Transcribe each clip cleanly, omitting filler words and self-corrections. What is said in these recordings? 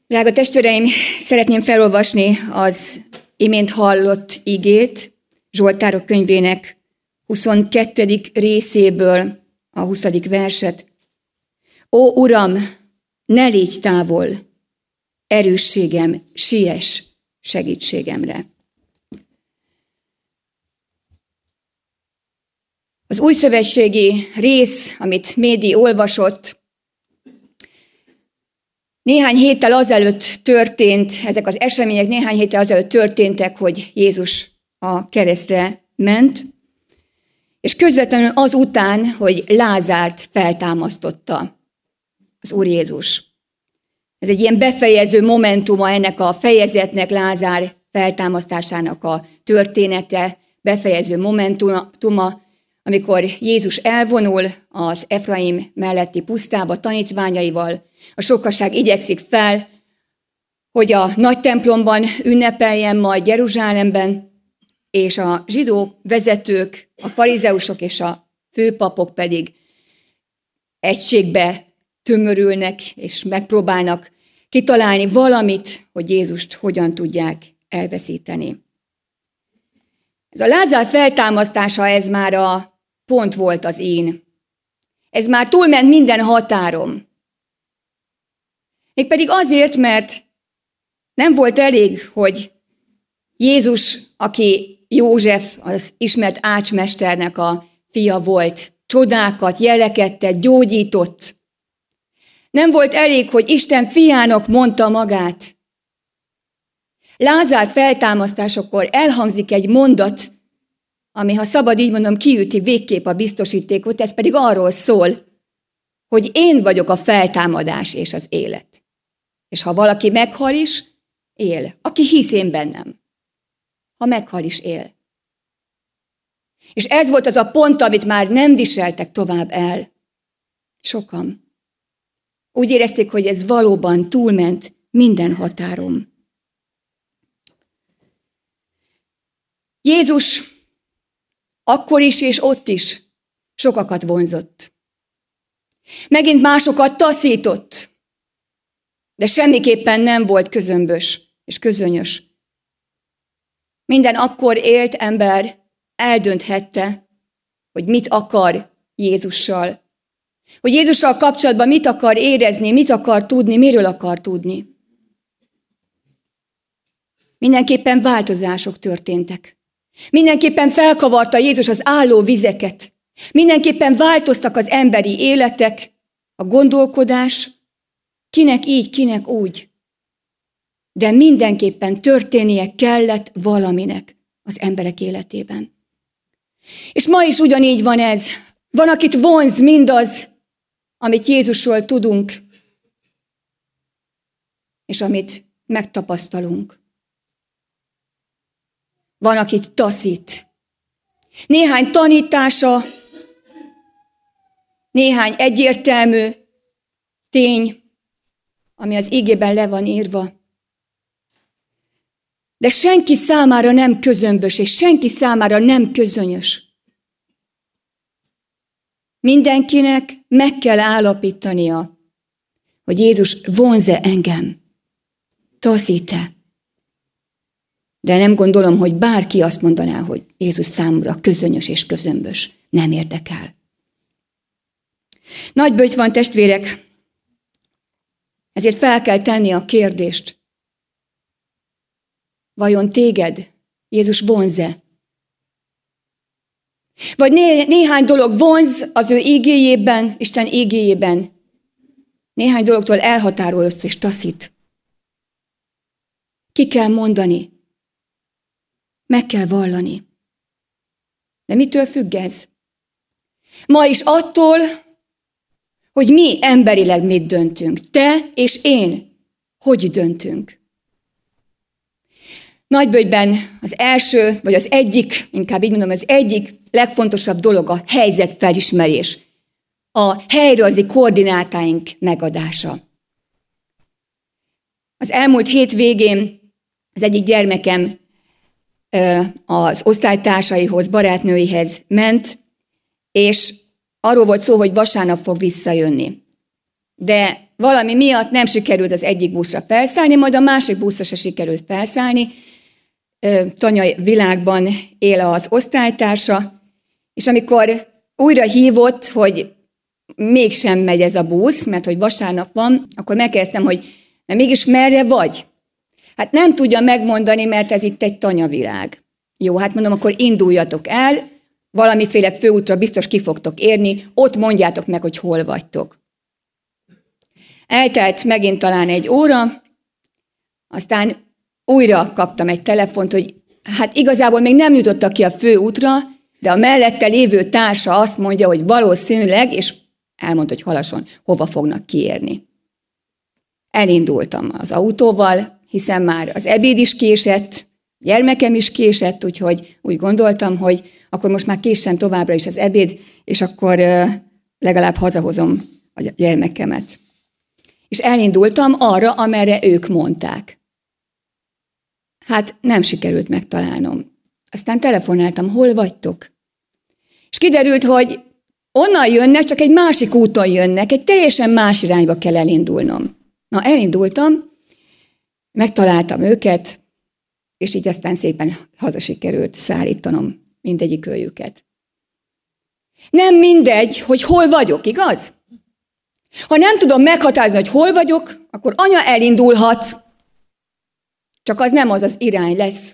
Drága testvéreim, szeretném felolvasni az imént hallott igét, Zsoltárok könyvének 22. részéből a 20. verset. Ó, Uram, ne légy távol, erősségem, siess segítségemre. Az újszövetségi rész, amit Médi olvasott, néhány héttel azelőtt történt, ezek az események néhány héttel azelőtt történtek, hogy Jézus a keresztre ment, és közvetlenül azután, hogy Lázárt feltámasztotta az Úr Jézus. Ez egy ilyen befejező momentuma ennek a fejezetnek, Lázár feltámasztásának a története, befejező momentuma, amikor Jézus elvonul az Efraim melletti pusztába tanítványaival, a sokaság igyekszik fel, hogy a nagy templomban ünnepeljen majd Jeruzsálemben, és a zsidó vezetők, a farizeusok és a főpapok pedig egységbe tömörülnek, és megpróbálnak kitalálni valamit, hogy Jézust hogyan tudják elveszíteni. Ez a Lázár feltámasztása, ez már a pont volt az én. Ez már túlment minden határom. Mégpedig azért, mert nem volt elég, hogy Jézus, aki József, az ismert ácsmesternek a fia volt, csodákat, jeleket tett, gyógyított. Nem volt elég, hogy Isten fiának mondta magát. Lázár feltámasztásakor elhangzik egy mondat, ami, ha szabad így mondom, kiüti végképp a biztosítékot, ez pedig arról szól, hogy én vagyok a feltámadás és az élet. És ha valaki meghal is, él. Aki hisz én bennem. Ha meghal is, él. És ez volt az a pont, amit már nem viseltek tovább el. Sokan. Úgy érezték, hogy ez valóban túlment minden határom. Jézus akkor is és ott is sokakat vonzott. Megint másokat taszított, de semmiképpen nem volt közömbös és közönyös. Minden akkor élt ember eldönthette, hogy mit akar Jézussal. Hogy Jézussal kapcsolatban mit akar érezni, mit akar tudni, miről akar tudni. Mindenképpen változások történtek. Mindenképpen felkavarta Jézus az álló vizeket. Mindenképpen változtak az emberi életek, a gondolkodás, kinek így, kinek úgy. De mindenképpen történnie kellett valaminek az emberek életében. És ma is ugyanígy van ez. Van, akit vonz mindaz, amit Jézusról tudunk, és amit megtapasztalunk. Van, akit taszít. Néhány tanítása, néhány egyértelmű tény, ami az igében le van írva. De senki számára nem közömbös, és senki számára nem közönyös. Mindenkinek meg kell állapítania, hogy Jézus vonz-e engem, taszít-e. De nem gondolom, hogy bárki azt mondaná, hogy Jézus számomra közönyös és közömbös. Nem érdekel. Nagy böjt van, testvérek, ezért fel kell tenni a kérdést. Vajon téged Jézus vonz-e? Vagy néhány dolog vonz az ő igéjében, Isten igéjében. Néhány dologtól elhatárolódsz és taszít. Ki kell mondani. Meg kell vallani. De mitől függ ez? Ma is attól, hogy mi emberileg mit döntünk. Te és én hogy döntünk. Nagyböjtben az első, vagy az egyik, inkább így mondom, az egyik legfontosabb dolog a helyzetfelismerés. A helyrajzi koordinátáink megadása. Az elmúlt hét végén az egyik gyermekem az osztálytársaihoz, barátnőihez ment, és arról volt szó, hogy vasárnap fog visszajönni. De valami miatt nem sikerült az egyik buszra felszállni, majd a másik buszra se sikerült felszállni. Tanya világban él az osztálytársa, és amikor újra hívott, hogy mégsem megy ez a busz, mert hogy vasárnap van, akkor megkezdtem, hogy na mégis merre vagy? Hát nem tudja megmondani, mert ez itt egy tanyavilág. Jó, hát mondom, akkor induljatok el, valamiféle főútra biztos ki fogtok érni, ott mondjátok meg, hogy hol vagytok. Eltelt megint talán 1 óra, aztán újra kaptam egy telefont, hogy hát igazából még nem jutottak ki a főútra, de a mellette lévő társa azt mondja, hogy valószínűleg, és elmondta, hogy halason, hova fognak kiérni. Elindultam az autóval, hiszen már az ebéd is késett, gyermekem is késett, úgyhogy úgy gondoltam, hogy akkor most már késsen továbbra is az ebéd, és akkor legalább hazahozom a gyermekemet. És elindultam arra, amerre ők mondták. Hát nem sikerült megtalálnom. Aztán telefonáltam, hol vagytok? És kiderült, hogy onnan jönnek, csak egy másik úton jönnek, egy teljesen más irányba kell elindulnom. Na, elindultam, megtaláltam őket, és így aztán szépen haza sikerült szállítanom mindegyik őjüket. Nem mindegy, hogy hol vagyok, igaz? Ha nem tudom meghatározni, hogy hol vagyok, akkor anya elindulhat. Csak az nem az az irány lesz.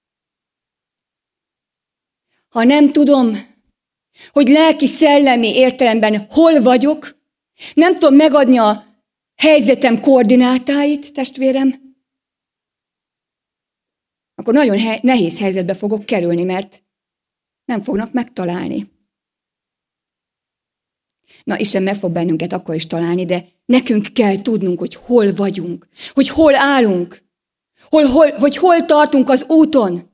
Ha nem tudom, hogy lelki-szellemi értelemben hol vagyok, nem tudom megadni a helyzetem koordinátáit, testvérem, akkor nagyon nehéz helyzetbe fogok kerülni, mert nem fognak megtalálni. Na, Isten meg fog bennünket akkor is találni, de nekünk kell tudnunk, hogy hol vagyunk, hogy hol állunk, hogy hol tartunk az úton.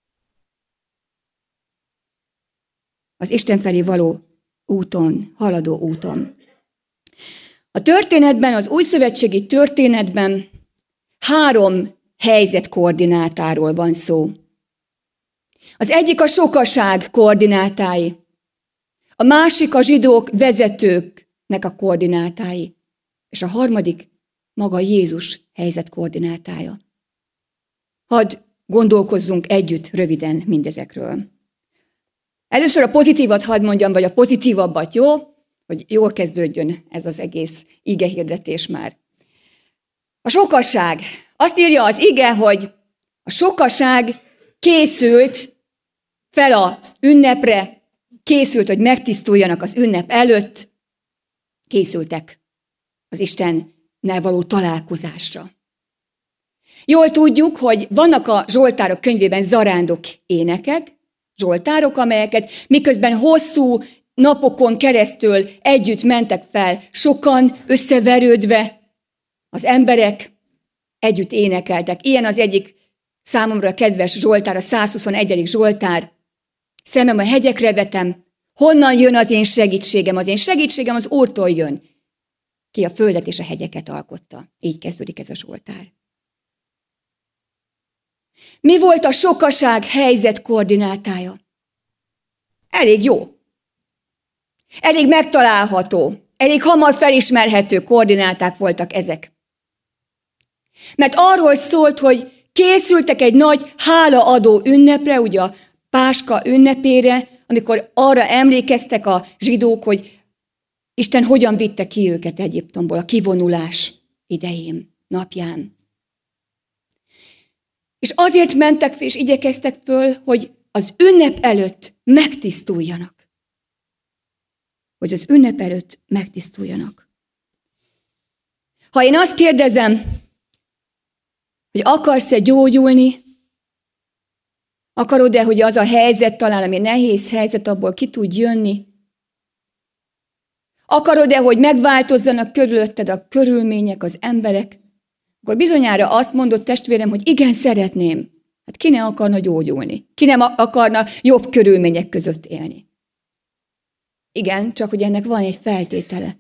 Az Isten felé való úton, haladó úton. A történetben, az újszövetségi történetben 3 helyzetkoordinátáról van szó. Az egyik a sokaság koordinátái, a másik a zsidók vezetőknek a koordinátái, és a harmadik maga Jézus helyzetkoordinátája. Hadd gondolkozzunk együtt röviden mindezekről. Először a pozitívat hadd mondjam, vagy a pozitívabbat, jó? Hogy jól kezdődjön ez az egész igehirdetés már. A sokaság. Azt írja az ige, hogy a sokaság készült fel az ünnepre, készült, hogy megtisztuljanak az ünnep előtt, készültek az Istennel való találkozásra. Jól tudjuk, hogy vannak a Zsoltárok könyvében zarándok énekek, zsoltárok, amelyeket miközben hosszú napokon keresztül együtt mentek fel, sokan összeverődve, az emberek együtt énekeltek. Ilyen az egyik számomra kedves zsoltár, a 121. zsoltár. Szemem a hegyekre vetem, honnan jön az én segítségem? Az én segítségem az Úrtól jön, ki a földet és a hegyeket alkotta. Így kezdődik ez a zsoltár. Mi volt a sokaság helyzet koordinátája? Elég jó. Elég megtalálható, elég hamar felismerhető koordináták voltak ezek. Mert arról szólt, hogy készültek egy nagy hálaadó ünnepre, ugye a Páska ünnepére, amikor arra emlékeztek a zsidók, hogy Isten hogyan vitte ki őket Egyiptomból a kivonulás idején, napján. És azért mentek és igyekeztek föl, hogy az ünnep előtt megtisztuljanak. Hogy az ünnep előtt megtisztuljanak. Ha én azt kérdezem, hogy akarsz-e gyógyulni, akarod-e, hogy az a helyzet talán, ami nehéz helyzet, abból ki tud jönni? Akarod-e, hogy megváltozzanak körülötted a körülmények, az emberek? Akkor bizonyára azt mondott testvérem, hogy igen, szeretném. Hát ki ne akarna gyógyulni? Ki nem akarna jobb körülmények között élni? Igen, csak hogy ennek van egy feltétele.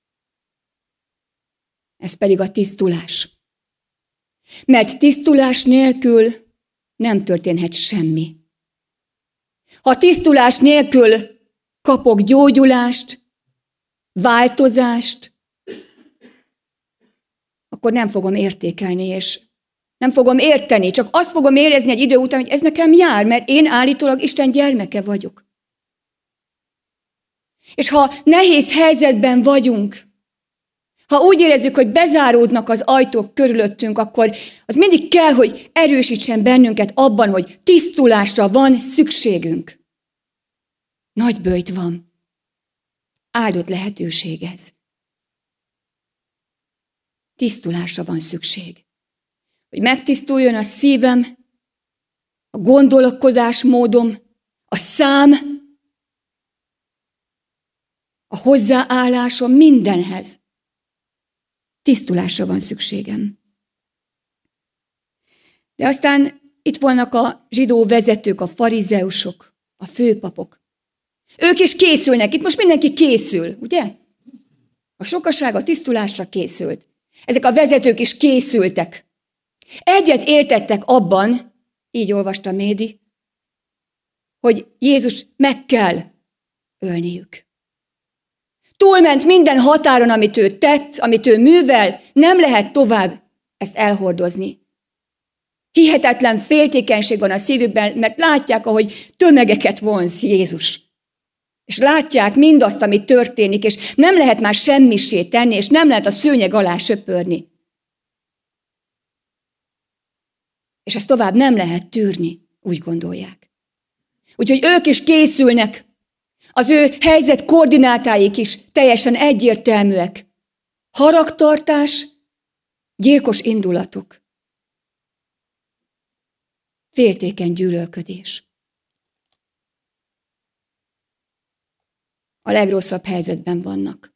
Ez pedig a tisztulás. Mert tisztulás nélkül nem történhet semmi. Ha tisztulás nélkül kapok gyógyulást, változást, akkor nem fogom értékelni, és nem fogom érteni, csak azt fogom érezni egy idő után, hogy ez nekem jár, mert én állítólag Isten gyermeke vagyok. És ha nehéz helyzetben vagyunk, ha úgy érezzük, hogy bezáródnak az ajtók körülöttünk, akkor az mindig kell, hogy erősítsen bennünket abban, hogy tisztulásra van szükségünk. Nagy böjt van. Áldott lehetőség ez. Tisztulásra van szükség. Hogy megtisztuljon a szívem, a gondolkodásmódom, a szám, a hozzáállásom mindenhez. Tisztulásra van szükségem. De aztán itt vannak a zsidó vezetők, a farizeusok, a főpapok. Ők is készülnek, itt most mindenki készül, ugye? A sokaság a tisztulásra készült. Ezek a vezetők is készültek. Egyet értettek abban, így olvasta Médi, hogy Jézus meg kell ölniük. Túlment minden határon, amit ő tett, amit ő művel, nem lehet tovább ezt elhordozni. Hihetetlen féltékenység van a szívükben, mert látják, ahogy tömegeket vonz Jézus. És látják mindazt, ami történik, és nem lehet már semmissé tenni, és nem lehet a szőnyeg alá söpörni. És ezt tovább nem lehet tűrni, úgy gondolják. Úgyhogy ők is készülnek. Az ő helyzet koordinátáik is teljesen egyértelműek. Haragtartás, gyilkos indulatok. Féltékeny gyűlölködés. A legrosszabb helyzetben vannak.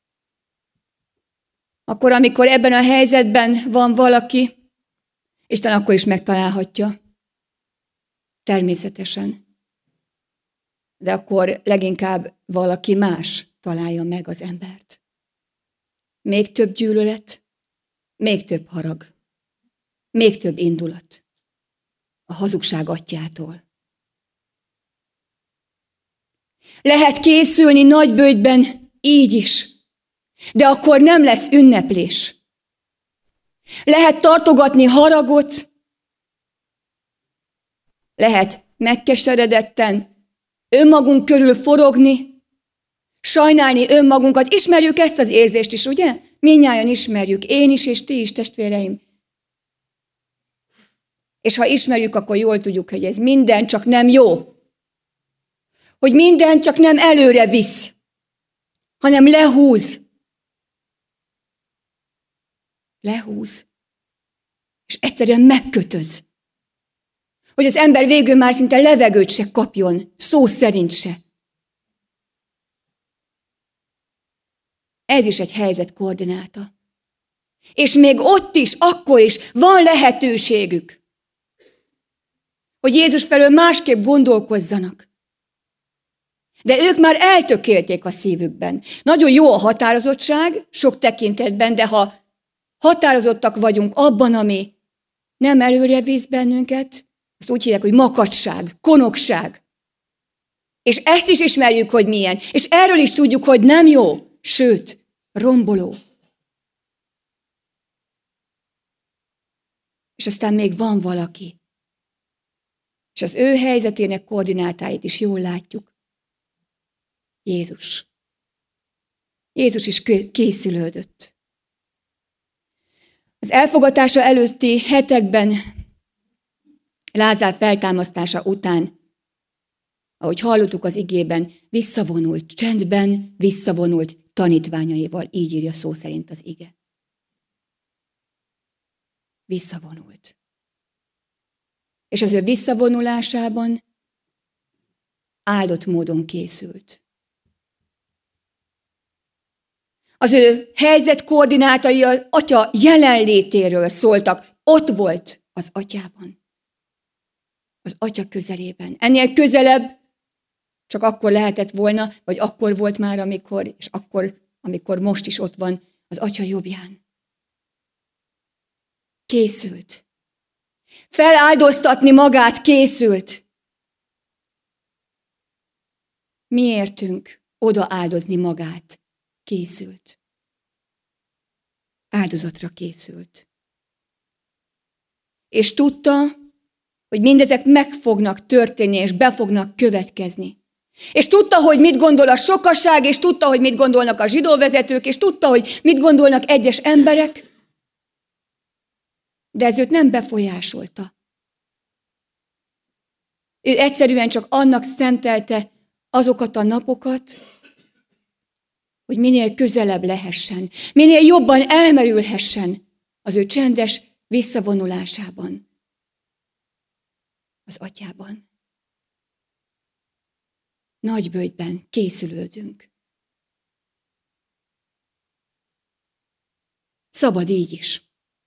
Akkor, amikor ebben a helyzetben van valaki, Isten akkor is megtalálhatja. Természetesen. De akkor leginkább valaki más találja meg az embert. Még több gyűlölet, még több harag, még több indulat. A hazugság atyjától. Lehet készülni nagy böjtben így is, de akkor nem lesz ünneplés. Lehet tartogatni haragot, lehet megkeseredetten önmagunk körül forogni, sajnálni önmagunkat. Ismerjük ezt az érzést is, ugye? Mindnyájan ismerjük, én is, és ti is, testvéreim. És ha ismerjük, akkor jól tudjuk, hogy ez minden csak nem jó. Hogy minden csak nem előre visz, hanem lehúz. Lehúz. És egyszerűen megkötöz. Hogy az ember végül már szinte levegőt se kapjon, szó szerint se. Ez is egy helyzet koordináta. És még ott is, akkor is van lehetőségük, hogy Jézus felől másképp gondolkozzanak. De ők már eltökélték a szívükben. Nagyon jó a határozottság, sok tekintetben, de ha határozottak vagyunk abban, ami nem előre visz bennünket, azt úgy hívják, hogy makacság, konokság. És ezt is ismerjük, hogy milyen. És erről is tudjuk, hogy nem jó, sőt, romboló. És aztán még van valaki. És az ő helyzetének koordinátáit is jól látjuk. Jézus. Jézus is készülődött. Az elfogatása előtti hetekben, Lázár feltámasztása után, ahogy hallottuk az igében, visszavonult, csendben visszavonult tanítványaival, így írja szó szerint az ige. Visszavonult. És az ő visszavonulásában áldott módon készült. Az ő helyzet koordinátai az atya jelenlétéről szóltak. Ott volt az atyában. Az atya közelében. Ennél közelebb csak akkor lehetett volna, vagy akkor volt már, amikor most is ott van az atya jobbján. Készült. Feláldoztatni magát készült. Miértünk odaáldozni magát készült. áldozatra készült. És tudta, hogy mindezek meg fognak történni, és be fognak következni. És tudta, hogy mit gondol a sokaság, és tudta, hogy mit gondolnak a zsidó vezetők, és tudta, hogy mit gondolnak egyes emberek, de ez őt nem befolyásolta. Ő egyszerűen csak annak szentelte azokat a napokat, hogy minél közelebb lehessen, minél jobban elmerülhessen az ő csendes visszavonulásában, az atyában. Nagyböjtben készülődünk. Szabad így is.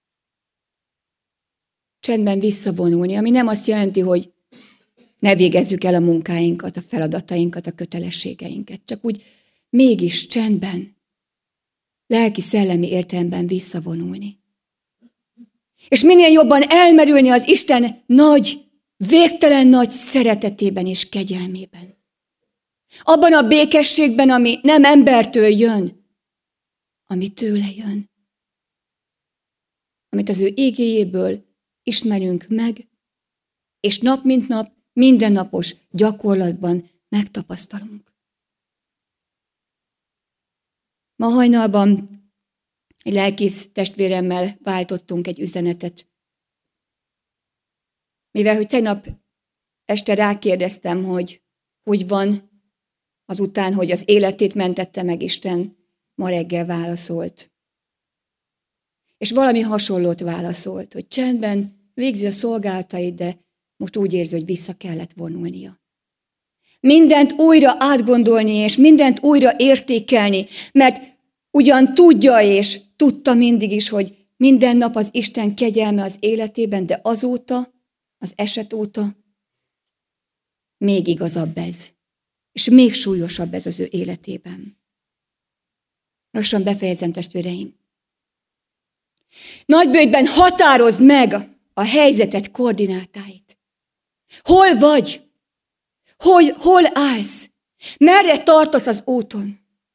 Csendben visszavonulni, ami nem azt jelenti, hogy ne végezzük el a munkáinkat, a feladatainkat, a kötelességeinket, csak úgy mégis csendben, lelki-szellemi értelemben visszavonulni. És minél jobban elmerülni az Isten nagy, végtelen nagy szeretetében és kegyelmében. Abban a békességben, ami nem embertől jön, ami tőle jön. Amit az ő igéjéből ismerünk meg, és nap mint nap, mindennapos gyakorlatban megtapasztalunk. Ma hajnalban egy lelkész testvéremmel váltottunk egy üzenetet. Mivel, hogy tegnap este rákérdeztem, hogy van, azután, hogy az életét mentette meg Isten, ma reggel válaszolt. És valami hasonlót válaszolt, hogy csendben végzi a szolgálatait, de most úgy érzi, hogy vissza kellett vonulnia. Mindent újra átgondolni, és mindent újra értékelni, mert ugyan tudja és tudta mindig is, hogy minden nap az Isten kegyelme az életében, de azóta, az eset óta még igazabb ez, és még súlyosabb ez az ő életében. Lassan befejezem, testvéreim. Nagyböjtben határozd meg a helyzetet koordinátáit. Hol vagy? Hol állsz? Merre tartasz az úton?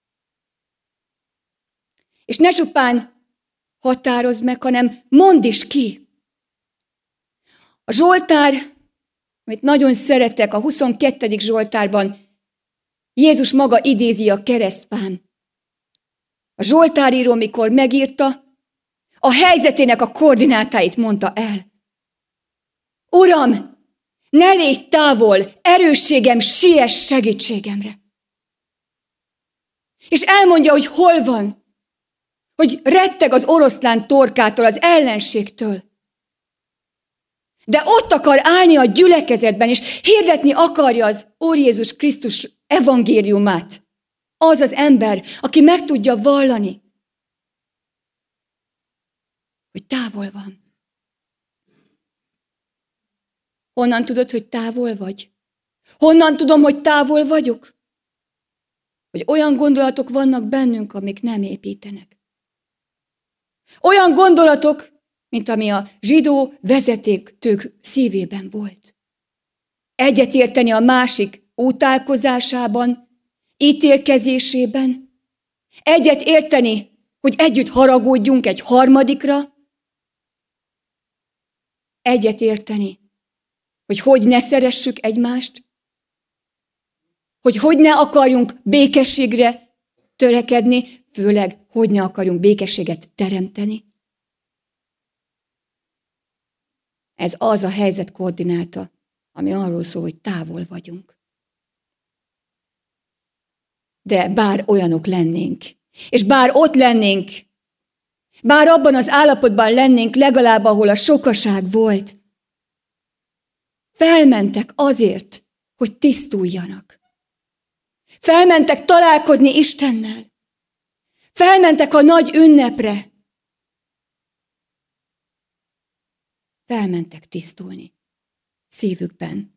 És ne csupán határozd meg, hanem mondd is ki. A Zsoltár, amit nagyon szeretek, a 22. Zsoltárban Jézus maga idézi a keresztfán. A Zsoltáríró, mikor megírta, a helyzetének a koordinátáit mondta el. Uram, ne légy távol, erősségem, siess segítségemre. És elmondja, hogy hol van, hogy retteg az oroszlán torkától, az ellenségtől. De ott akar állni a gyülekezetben, és hirdetni akarja az Úr Jézus Krisztus evangéliumát. Az az ember, aki meg tudja vallani, hogy távol van. Honnan tudod, hogy távol vagy? Honnan tudom, hogy távol vagyok? Hogy olyan gondolatok vannak bennünk, amik nem építenek. Olyan gondolatok, mint ami a zsidó vezetők szívében volt. Egyetérteni a másik utálkozásában, ítélkezésében. Egyet érteni, hogy együtt haragudjunk egy harmadikra. Egyet érteni, hogy ne szeressük egymást. Hogy ne akarjunk békességre törekedni, főleg, hogy ne akarjunk békességet teremteni. Ez az a helyzet koordináta, ami arról szól, hogy távol vagyunk. De bár olyanok lennénk, és bár ott lennénk, bár abban az állapotban lennénk legalább, ahol a sokaság volt, felmentek azért, hogy tisztuljanak. Felmentek találkozni Istennel. Felmentek a nagy ünnepre. Felmentek tisztulni szívükben.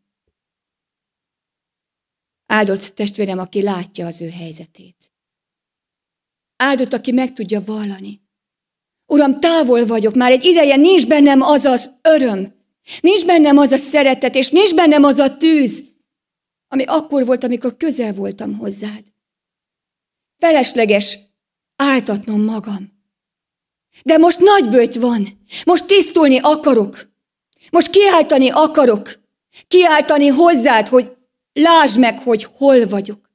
Áldott testvérem, aki látja az ő helyzetét. Áldott, aki meg tudja vallani. Uram, távol vagyok, már egy ideje nincs bennem az az öröm, nincs bennem az a szeretet, és nincs bennem az a tűz, ami akkor volt, amikor közel voltam hozzád. Felesleges áltatnom magam. De most nagy bőjt van. Most tisztulni akarok. Most kiáltani akarok. Kiáltani hozzád, hogy lásd meg, hogy hol vagyok.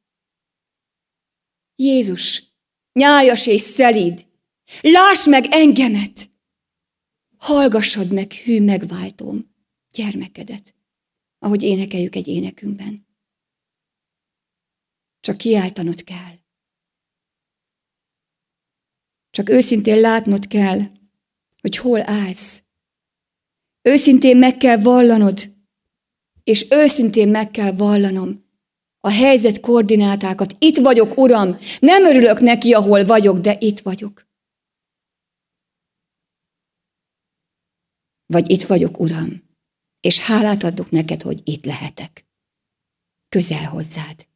Jézus, nyájas és szelíd, lásd meg engemet. Hallgassad meg, hű megváltóm, gyermekedet, ahogy énekeljük egy énekünkben. Csak kiáltanod kell. Csak őszintén látnod kell, hogy hol állsz. Őszintén meg kell vallanod, és őszintén meg kell vallanom a helyzet koordinátákat. Itt vagyok, Uram, nem örülök neki, ahol vagyok, de itt vagyok. Vagy itt vagyok, Uram, és hálát adok neked, hogy itt lehetek. Közel hozzád.